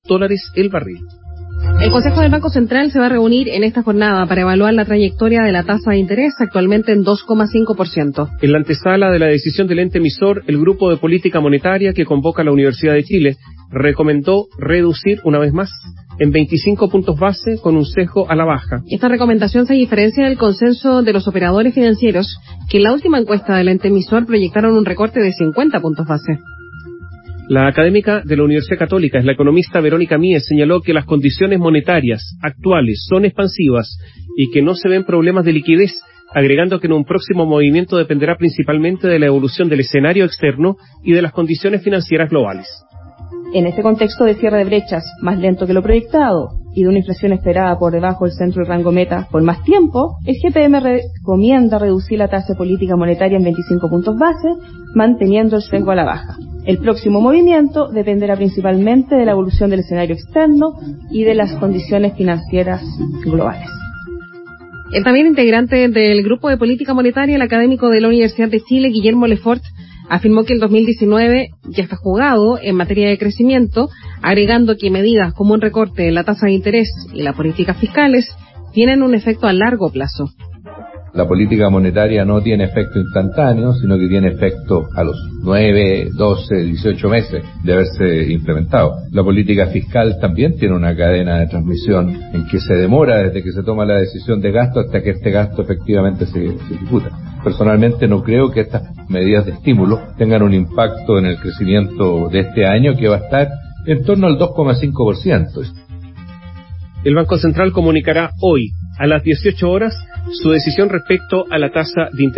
$2 el barril. El Consejo del Banco Central se va a reunir en esta jornada para evaluar la trayectoria de la tasa de interés, actualmente en 2,5%. En la antesala de la decisión del ente emisor, el Grupo de Política Monetaria que convoca a la Universidad de Chile recomendó reducir una vez más en 25 puntos base con un sesgo a la baja. Esta recomendación se diferencia del consenso de los operadores financieros, que en la última encuesta del ente emisor proyectaron un recorte de 50 puntos base. La académica de la Universidad Católica, la economista Verónica Mies, señaló que las condiciones monetarias actuales son expansivas y que no se ven problemas de liquidez, agregando que en un próximo movimiento dependerá principalmente de la evolución del escenario externo y de las condiciones financieras globales. En este contexto de cierre de brechas más lento que lo proyectado y de una inflación esperada por debajo del centro del rango meta por más tiempo, el GPM recomienda reducir la tasa de política monetaria en 25 puntos base, manteniendo el sesgo a la baja. El próximo movimiento dependerá principalmente de la evolución del escenario externo y de las condiciones financieras globales. El también integrante del Grupo de Política Monetaria, el académico de la Universidad de Chile, Guillermo Lefort, afirmó que el 2019 ya está jugado en materia de crecimiento, agregando que medidas como un recorte en la tasa de interés y las políticas fiscales tienen un efecto a largo plazo. La política monetaria no tiene efecto instantáneo, sino que tiene efecto a los 9, 12, 18 meses de haberse implementado. La política fiscal también tiene una cadena de transmisión en que se demora desde que se toma la decisión de gasto hasta que este gasto efectivamente se ejecuta. Personalmente no creo que estas medidas de estímulo tengan un impacto en el crecimiento de este año, que va a estar en torno al 2,5%. El Banco Central comunicará hoy, a las 18 horas, su decisión respecto a la tasa de interés.